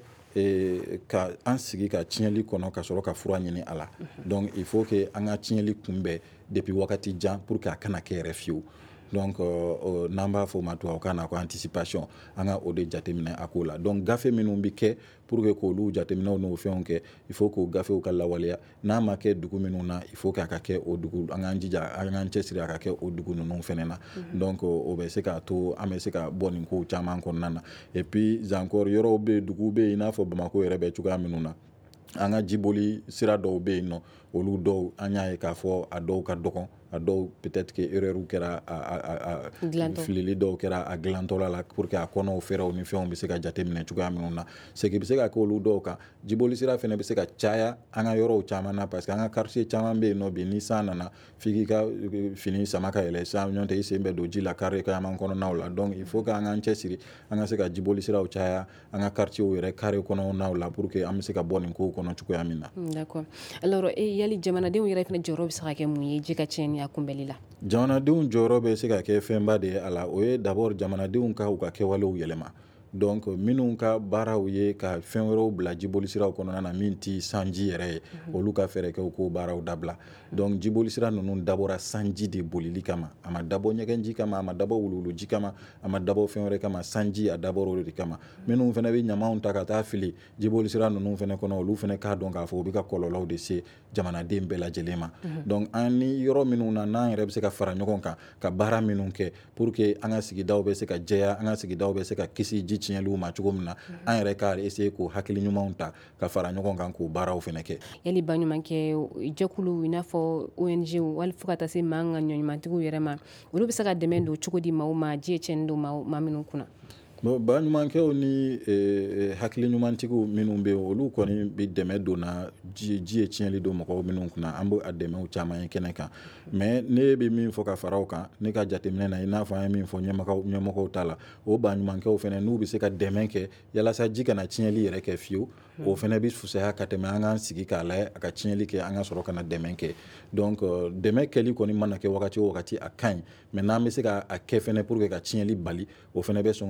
e, ka an sigi ka tiɲɛli kɔnɔ ka sɔrɔ ka fura ɲini a la mm-hmm. donc il faut que an ka tiɲɛli kunbɛn depuis wagati jan pour que a kana kɛ yɛrɛ fiyewu donc uh, n'an b'a fɔ o ma tubabukan na ko anticipation an ka o de jateminɛ a ko la donc gafe minnu bɛ kɛ pour que k'olu jateminɛw n'o fɛnw kɛ il faut k'o gafew ka lawaleya n'a ma kɛ dugu minnu na il faut que a ka kɛ o dugu an k'an jija an k'an cɛsiri a ka kɛ o dugu ninnu fɛnɛ na mm-hmm. donc o bɛ se k'a to an bɛ se ka bɔ nin kow caman kɔnɔna na et puis encore yɔrɔw bɛ yen duguw bɛ yen i n'a fɔ Bamako yɛrɛ bɛ cogoya minnu na an ka jiboli sira dɔw bɛ yen nɔ olu dɔw an y'a ye k'a fɔ a dɔw ka dɔgɔn a dɔw peut-être que erreur kɛra a, a, a, a filili dɔw kɛra a dilantɔla la pour que a kɔnɔw fɛrɛw ni fɛnw bɛ se ka jateminɛ cogoya minnu na segi bɛ se ka kɛ olu dɔw kan jiboli sira fɛnɛ bɛ se ka caya an ka yɔrɔw caman na parce que an ka quartier caman bɛ yen nɔ bi ni san nana f'i k'i ka fini sama ka yɛlɛ san ɲɔn tɛ i sen bɛ don ji la carré caman kɔnɔnaw la donc il faut que an k'an cɛsiri an ka se ka jiboli siraw caya an ka quartier yɛrɛ carré kɔnɔnaw la pour que an bɛ se ka bɔ nin kow kɔnɔ cogoya min na. D'accord. Alors yali jamanadenw yɛrɛ fɛnɛ jɔyɔrɔ bɛ se ka kɛ mun ye ji ka cɛnni a kunbɛli la? Jamanadenw jɔyɔrɔ bɛ se ka kɛ fɛnba de ye a la o ye d'abord jamanadenw ka u ka kɛwalew yɛlɛma donc minnu ka baaraw ye ka fɛn wɛrɛw bila jibolisiraw kɔnɔna na min ti sanji yɛrɛ ye mm-hmm. olu ka fɛɛrɛ kɛ u k'o baaraw dabila donc jibolisira ninnu dabɔra sanji de bolili kama a ma dabɔ ɲɛgɛnji kama a ma dabɔ wuluwuluji kama a ma dabɔ fɛn wɛrɛ kama sanji a dabɔra o de kama minnu fɛnɛ bɛ ɲamaw ta ka taa fili jibolisira ninnu fɛnɛ kɔnɔ olu fɛnɛ k'a dɔn k'a fɔ u bɛ ka kɔlɔlɔw de se jamanaden bɛɛ lajɛlen ma mm-hmm. donc an ni yɔrɔ minnu na n'an yɛrɛ bɛ se ka fara ɲɔgɔn kan ka baara minnu kɛ pour que an ka sigidaw bɛ se ka jɛya an ka sigidaw bɛ se ka kisi ji tiɲɛliw ma cogo min na an yɛrɛ k'a essayer k'o hakili ɲumanw ta ka fara ɲɔgɔn kan k'o baaraw fɛnɛ kɛ. Yali baɲumankɛ jɛkulu i n'a fɔ O N G wali fo ka taa se maa ka ɲɔɲumantigiw yɛrɛ ma olu bɛ se ka dɛmɛ don cogo di maaw ma ji ye tiɲɛni don maa minnu kunna? Bon baɲumankɛw ni e, hakili ɲumantigiw minnu bɛ olu kɔni bɛ dɛmɛ donna ji ji ye tiɲɛli don mɔgɔw minnu kunna an bɛ a dɛmɛw caman ye kɛnɛ kan mais ne bɛ min fɔ ka fara o kan ne ka jateminɛ na i n'a fɔ an ye min fɔ ɲɛmɔgɔw ɲɛmɔgɔw ta la o baɲumankɛw fana n'u bɛ se ka dɛmɛ kɛ yalasa ji kana tiɲɛli yɛrɛ kɛ fiyewu o fana bɛ fusaya ka tɛmɛ an k'an sigi k'a lajɛ a ka tiɲɛli kɛ an ka sɔrɔ ka na dɛmɛ kɛ donc dɛmɛ kɛli kɔni mana kɛ wagati o wagati a ka ɲi mais n'an bɛ se ka a kɛ fana pour que ka tiɲɛli bali o fana bɛ sɔn ka ɲɛ ka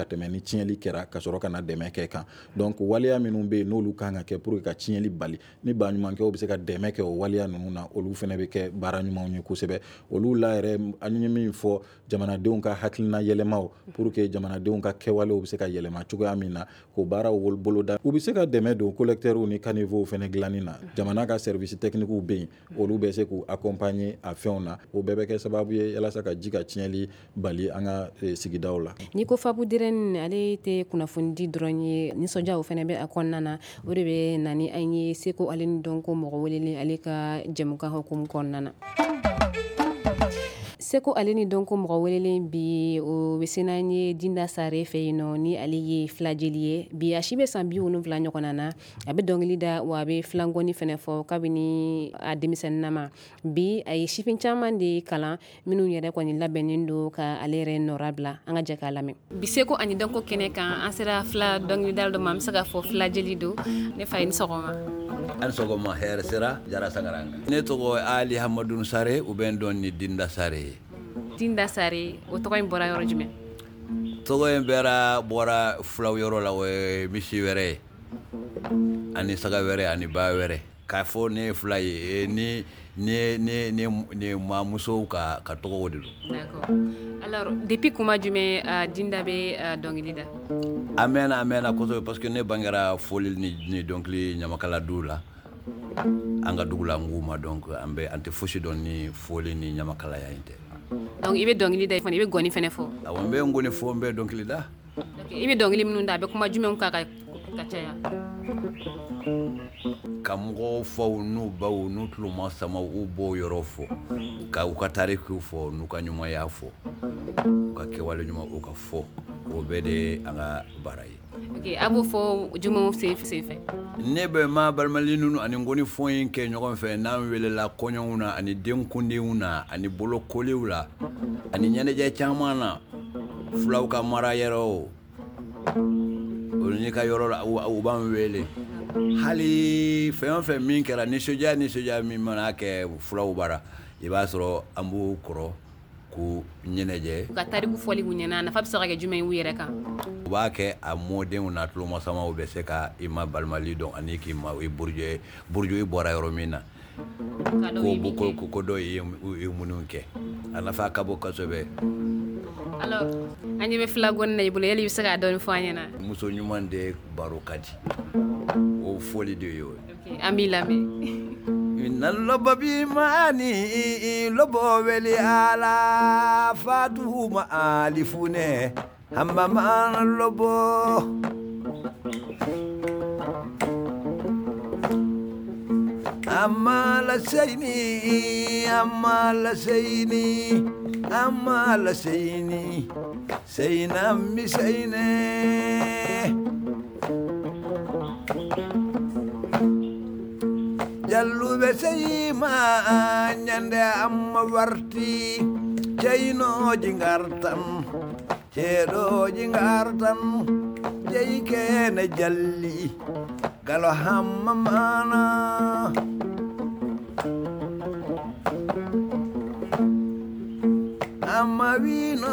tɛmɛ ni tiɲɛli kɛra ka sɔrɔ ka na dɛmɛ kɛ kan donc waleya minnu bɛ yen n'olu kan ka kɛ pour que ka tiɲɛli bali ni baɲumankɛw bɛ se ka dɛmɛ kɛ o waleya ninnu na olu fana bɛ kɛ baara ɲumanw ye kosɛbɛ olu la yɛrɛ an ye min fɔ jamanadenw ka hakilina yɛlɛmaw pour que jamanadenw ka kɛwalew bɛ se ka yɛlɛma cogoya min na k'o baaraw boloda u bɛ se ka dɛmɛ don collecteurs ni caniveaux fana dilanni na jamana ka service techniques bɛ yen olu bɛ se k'u accompagner a fɛnw na o bɛɛ bɛ kɛ sababu ye yalasa ka ji ka tiɲɛli bali an ka sigidaw la ni ko Faabu Dirɛni ale tɛ kunnafoni di dɔrɔn ye nisɔndiyaw fana bɛ a kɔnɔna na o de bɛ na ni an ye Seko ale ni dɔnko mɔgɔ welelen ale ka jɛmukan hukumu kɔnɔna na Seko ale ni dɔnko mɔgɔ welelen bi o bɛ se n'an ye Dinda Sare fɛ yen nɔ ni ale ye filajeli ye bi a si bɛ san bi wolonwula ɲɔgɔnna na a bɛ dɔnkili da wa a bɛ filangɔni fana fɔ kabini a denmisɛnninna ma bi a ye sifin caman de kalan minnu yɛrɛ kɔni labɛnnen don ka ale yɛrɛ nɔra bila an ka jɛ k'a lamɛn bi Seko ani dɔnko kɛnɛ kan an sera fila dɔnkilidala dɔ ma an bɛ se k'a fɔ filajeli don ne fa ye ni sɔgɔma an sɔgɔma hɛrɛ sera jara sagaranga ne tɔgɔ Ali Hamadou Sare u bɛ n dɔn ni Dinda Sare Dinda Sare o tɔgɔ in bɔra yɔrɔ jumɛn tɔgɔ in bɛra bɔra fulaw yɔrɔ la o ye misi wɛrɛ ye ani saga wɛrɛ ani ba wɛrɛ k'a fɔ ne fila ye ni ni ni ni ni maamusow ka ka tɔgɔw de don d'accord alors depuis kuma jumɛn Dinda bɛ dɔnkili da a mɛnna a mɛnna kosɛbɛ parce que ne bangera foli ni ni dɔnkili ɲamakala du la an ka dugu la Nguma donc an bɛ an tɛ fosi dɔn ni foli ni ɲamakalaya in tɛ donc i bɛ dɔnkili da fana i bɛ gɔni fana fɔ awɔ n bɛ ngoni fɔ n bɛ dɔnkili da i bɛ dɔnkili minnu da a bɛ kuma jumɛnw kan ka caya ka mɔgɔw fɔw n'u baw n'u tulo ma sama u b'o yɔrɔ fɔ ka u ka tarikiw fɔ n'u ka ɲumanya fɔ u ka kɛwale ɲuman u ka fɔ o bɛɛ de an ka baara ye ok a b'o fɔ jumɛnw sen fɛ ne bɛ ma balimali ninnu ani ngoni fɔ in kɛ ɲɔgɔn fɛ n'an welela kɔɲɔw na ani denkundiw na ani bolokolew la ani ɲɛnajɛ caman na fulaw ka mara yɛrɛw olu ka yɔrɔ la u b'an wele hali fɛn o fɛn min kɛra nisɔndiya nisɔndiya min mana kɛ fulaw bara i b'a sɔrɔ an b'u kɔrɔ k'u ɲɛnajɛ u ka tariku fɔli u ɲɛna nafa bɛ se ka kɛ jumɛn u yɛrɛ kan u b'a kɛ a mɔdenw n'a tulomasamaw bɛ se ka i ma balimali dɔn ani k'i ma i burujɛ burujɛ i bɔra yɔrɔ min na ko ko ko dɔ ye minnu kɛ a nafa ka bon kosɛbɛ alors an ɲɛ bɛ filagɔni na i bolo yali i bɛ se k'a dɔɔni fɔ an ɲɛna muso ɲuman de baro ka di o foli de ye o ok an b'i lamɛn na lobo bi mani lobo weli ala fatu ma alifune hamba ma lobo amala sayni amala sayni amala sayni sayna mi sayne jalluɓe seyima ñande amma warti ceynoji gartan ceeɗoji gartan jeyi kene jalli galo hamma mana amma wino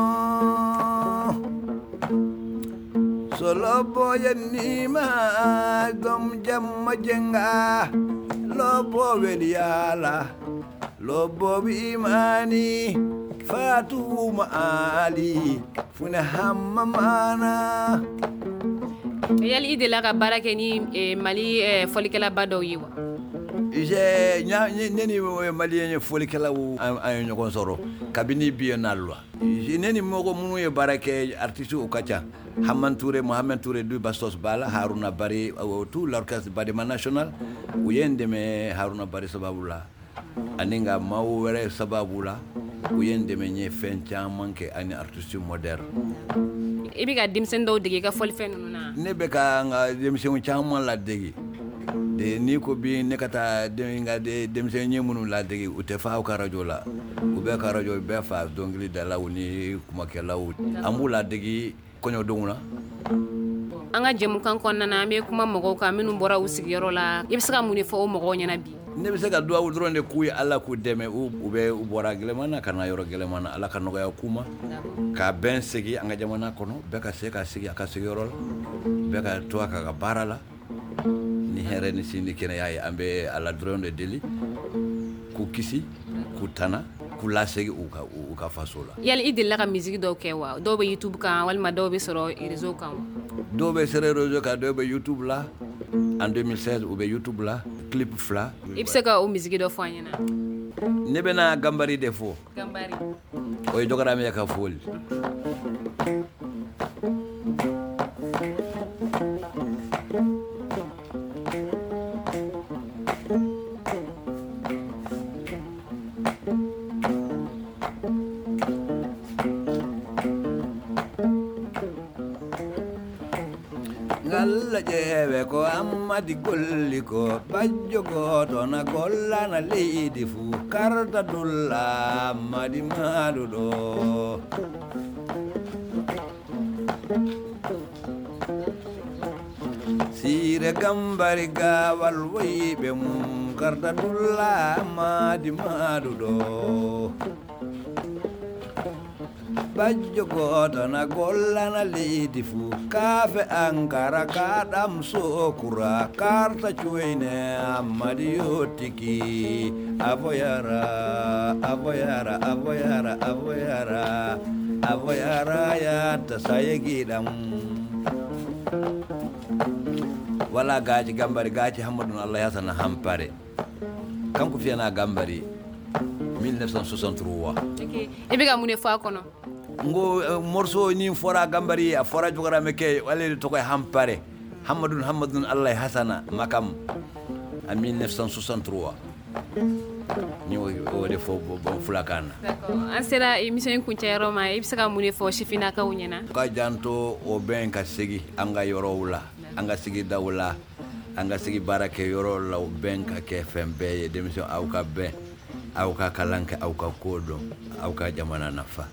solo boyannima gom jamma jenga lobo weliyala lobo bimani fatuma ali funa hamma mana yali ide la ka baara kɛ ni Mali fɔlikɛlaba dɔw ye wa je nya neni malien ye folikɛlaw an ɲɔgɔn sɔrɔ kabini biennale la neni mɔgɔ minnu ye baara kɛ artiste u ka ca Haman Touré Mohamed Touré du Bastos Bala Haruna Bari tout l'orchestre Badema National u ye n dɛmɛ Haruna Bari sababu la ani nka maaw wɛrɛ sababu la u ye n dɛmɛ n ye fɛn caman kɛ ani artiste moderne i bɛ ka denmisɛnnin dɔw dege i ka fɔlifɛn ninnu na ne bɛ ka n ka denmisɛnw caman ladege de ni ko bi ne ka taa n ka denmisɛn ye minnu ladege u tɛ fa aw ka radio la u bɛ ka radio bɛɛ fa dɔnkili dalaw ni kumakɛlaw an b'u ladege kɔɲɔdonw na an ka jɛmukan kɔnɔna na an bɛ kuma mɔgɔw kan minnu bɔra u sigiyɔrɔ la i bɛ se ka mun de fɔ o mɔgɔw ɲɛna bi ne bɛ se ka duwawu dɔrɔn de k'u ye Ala k'u dɛmɛ u bɛ u bɔra gɛlɛman na ka na yɔrɔ gɛlɛman na Ala ka nɔgɔya k'u ma ka bɛn segin an ka jamana kɔnɔ bɛɛ ka se ka sigi a ka sigiyɔrɔ la bɛɛ ka to a ka ka baara la ni hɛrɛ ni sin ni kɛnɛya ye an bɛ Ala dɔrɔn de deli k'u kisi k'u tana k'u lasegin u ka u ka faso la. Yali i delila ka musique dɔw kɛ wa dɔw bɛ YouTube kan walima dɔw bɛ sɔrɔ réseau kan wa. Dɔw bɛ sɔrɔ réseau kan dɔw bɛ YouTube la en deux mille seize u bɛ YouTube la clip fila. I bɛ se ka o musique dɔ fɔ an ɲɛna. Ne bɛna Gambari de fɔ. Gambari. O ye Dɔgɔrame ka foli. Jebe ko amadi golli ko bajjo goto na golla na leydi fu karta dulla madi madudo sire Gambari gawal woybe mum karta dulla madi madudo bajjo goto na golla na leydi fu kafe ankara kaɗam sokura karta cuine amadi yotiki avoyara avoyara avoyara avoyara avoyara yatta sayegiɗam wala gaji Gambari gaji Hammadou Allah yasana hampare kanko fiyana Gambari mille neuf cent soixante-trois. Okay. E be ga mune fa kono. Ngo morceau ni fora Gambari a fora Dɔgɔrame ke wale to ko hampare Hammadou Hammadou Allah hasana makam en mille neuf cent soixante-trois. Ni o de fo bon fulakana. D'accord. An sera émission kuncha yaro ma e be se ga mune fo Sifina ka wunyana. Ka janto o ben ka segi anga yoro wula anga sigi dawla anga sigi barake yoro la o ben ka ke fembe démission au ka ben au ka kalanke au ka kodo au ka jamana nafa.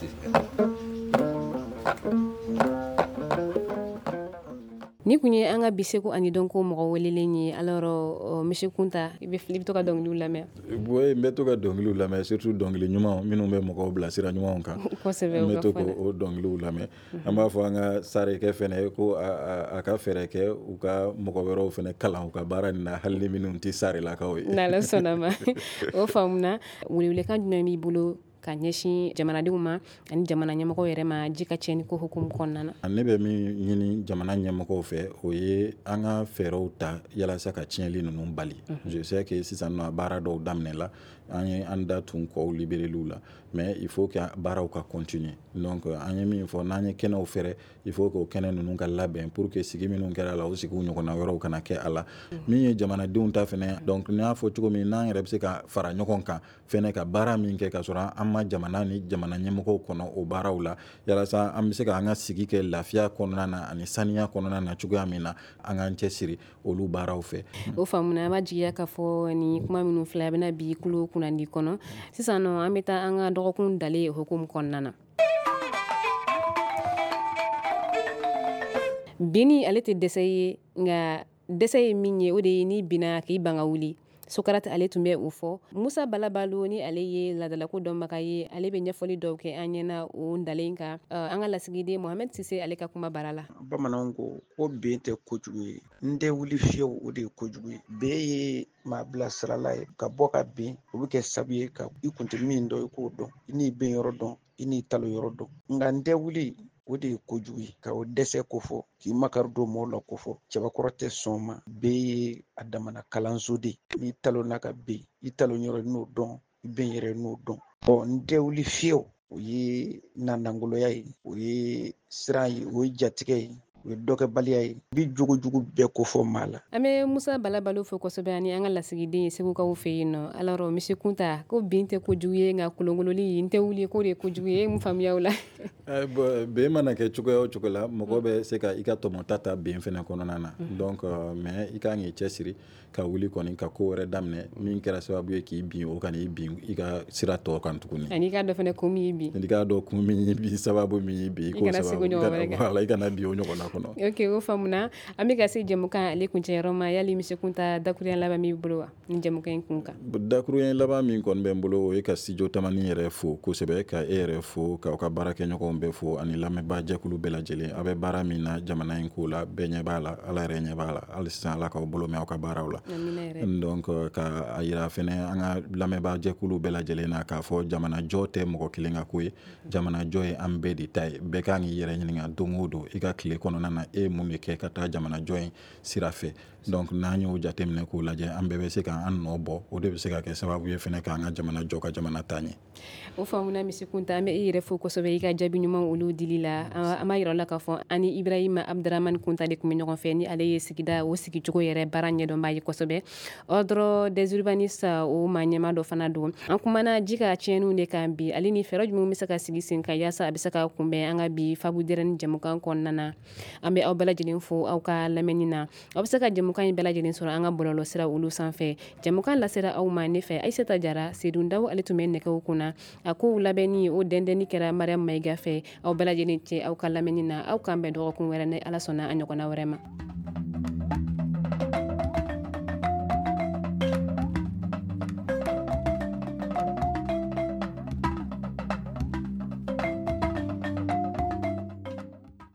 Ni kunye an ka biseko ani dɔn ko mɔgɔ welelen ye alors monsieur Kunta i bɛ i bɛ to ka dɔnkiliw lamɛn. Oui, n bɛ to ka dɔnkiliw lamɛn surtout dɔnkili ɲumanw minnu bɛ mɔgɔw bilasira ɲumanw kan. Kosɛbɛ o n ka bɛ to fɔ dɛ. k'o dɔnkiliw lamɛn. An b'a fɔ an ka Sarekɛ fɛnɛ ko a a a ka fɛɛrɛ kɛ u ka mɔgɔ wɛrɛw fɛnɛ kalan u ka baara nin na hali ni minnu tɛ Sarelakaw ye. N'Ala sɔnna ma o faamuna welewelekan jumɛn b'i bolo ka ɲɛsin jamanadenw ma ani jamana ɲɛmɔgɔw yɛrɛ ma ji ka tiɲɛni ko hukumu kɔnɔna na. Ne bɛ min ɲini jamana ɲɛmɔgɔw fɛ o ye an ka fɛɛrɛw ta yalasa ka tiɲɛli ninnu bali. Je sais que sisan nɔ baara dɔw daminɛla an ye an da tun kɔw libéreliw la mais il faut que baaraw ka continuer donc an ye min fɔ n'an ye kɛnɛw fɛrɛ il faut que o kɛnɛ ninnu ka labɛn pour que sigi minnu kɛra la o sigiw ɲɔgɔnna wɛrɛw kana kɛ a la min ye jamanadenw ta fɛnɛ donc n y'a fɔ cogo min n'an yɛrɛ bɛ se ka fara ɲɔgɔn kan fɛnɛ ka baara min kɛ ka sɔrɔ an ma jamana ni jamana ɲɛmɔgɔw kɔnɔ o baaraw la yalasa an bɛ se ka an ka sigi kɛ lafiya kɔnɔna na ani saniya kɔnɔna na cogoya min na an k'an cɛsiri olu baaraw fɛ. O faamuna an b'a jigiya k'a fɔ ni kuma minnu filɛ a bɛna bi kulo kunnandi kɔnɔ sisan nɔ an bɛ taa an ka dɔgɔkun dalen hukumu kɔnɔna na. Bini ale tɛ dɛsɛ ye nka dɛsɛ ye min ye o de ye ni bina k'i ban ka wuli Sokarate ale tun bɛ o fɔ Musa Balabalo ni ale ye ladalako dɔnbaga ye ale bɛ ɲɛfɔli dɔw kɛ an ɲɛna o dalen kan an ka lasigiden Mohamed Sise ale ka kuma bara la. Bamananw ko ko ben tɛ kojugu ye n tɛ wuli fiyewu o de ye kojugu ye bɛɛ ye maa bilasirala ye ka bɔ ka ben o bɛ kɛ sabu ye ka i kun tɛ min dɔn i k'o dɔn i n'i ben yɔrɔ dɔn i n'i talo yɔrɔ dɔn nka n tɛ wuli o de ye kojugu ye ka o dɛsɛ ko fɔ k'i makari don mɔgɔw la ko fɔ cɛbakɔrɔ tɛ sɔn ma bɛɛ ye a damana kalanso de n'i talo n'a ka ben i talo yɔrɔ n'o dɔn i ben yɛrɛ n'o dɔn ɔ n tɛ wuli fiyewu o ye nandangoloya ye o ye siran ye o ye jatigɛ ye o ye dɔkɛbaliya ye bi jogojugu bɛɛ ko fɔ maa la. An bɛ Musa Balabalo fo kosɛbɛ ani an ka lasigiden ye Segukaw fɛ yen nɔ alors monsieur Kunta ko bin tɛ kojugu ye nka kolonkololi n tɛ wuli k'o de ye kojugu ye mun faamuya o la. Ben mana kɛ cogoya o cogo la mɔgɔ bɛ se ka i ka tɔmɔta ta ben fɛnɛ kɔnɔna na donc mais i kan k'i cɛsiri ka wuli kɔni ka ko wɛrɛ daminɛ min kɛra sababu ye k'i bin o kana i bin i ka sira tɔ kan tuguni. Ani i k'a dɔn fɛnɛ kun min y'i bin. Ani i k'a dɔn kun min y'i bin sababu min y'i bin i k'o sababu i kana bin o ɲɔgɔn na kɔnɔ. Ok, o faamuna an bɛ ka se jɛmukan ale kuncɛyɔrɔ ma yali monsieur Kunta dakuruɲɛ laban min b'i bolo wa ni jɛmukan in kun kan. Dakuruɲɛ laban min kɔni bɛ n bolo o ye ka studio tamani yɛrɛ fo kosɛbɛ ka e yɛrɛ fo k'aw ka baarakɛɲɔgɔnw bɛɛ fo ani lamɛnbaa jɛkulu bɛɛ lajɛlen a bɛ baara min na jamana in ko la bɛɛ ɲɛ b'a la ala yɛrɛ ɲɛ b'a la hali sisan ala k'aw bolo mɛn aw ka baaraw la. Donc ka a yira fɛnɛ an ka lamɛnbaa jɛkulu bɛɛ lajɛlen na k'a fɔ jamanajɔ tɛ mɔgɔ kelen ka ko ye jamanajɔ ye an bɛɛ de ta ye bɛɛ kan k'i yɛrɛ ɲininka don o don i ka tile kɔnɔna na e mun de kɛ ka taa jamanajɔ in sira fɛ donc n'an y'o jateminɛ k'o lajɛ an bɛɛ bɛ se k'an nɔ bɔ o de bɛ se ka kɛ sababu ye fɛnɛ k'an ka jamana jɔ ka jamana taa ɲɛ. O faamuna monsieur Kunta an bɛ e yɛrɛ fo kosɛbɛ i ka jaabi ɲuman olu dili la an b'a yira la k'a fɔ ani Ibrahima Abdraman Kunta de tun bɛ ɲɔgɔn fɛ ni ale ye sigida o sigicogo yɛrɛ baara ɲɛdɔnbaa ye kosɛbɛ ordre des urbanistes o maa ɲɛma dɔ fana don an kumana ji ka tiɲɛniw de kan bi ale ni fɛɛrɛ jumɛn bɛ se ka sigi sen kan yaasa a bɛ se ka kunbɛn an ka bi Fabu Dɛrɛni jɛmukan kɔnɔna na an bɛ aw bɛɛ lajɛlen fo aw ka lamɛnni na aw bɛ se ka jɛmukan in bɛɛ lajɛlen sɔrɔ an ka bɔlɔlɔ sira olu sanfɛ jɛmukan lasera aw ma ne fɛ Aissata Jara Seydou Ndaw ale tun bɛ nɛgɛw kunna a ko labɛnni o dɛndɛnni kɛra Mariam Mayiga fɛ aw bɛɛ lajɛlen cɛ aw ka lamɛnni na aw k'an bɛn dɔgɔkun wɛrɛ ni Ala sɔnna a ɲɔgɔnna wɛrɛ ma.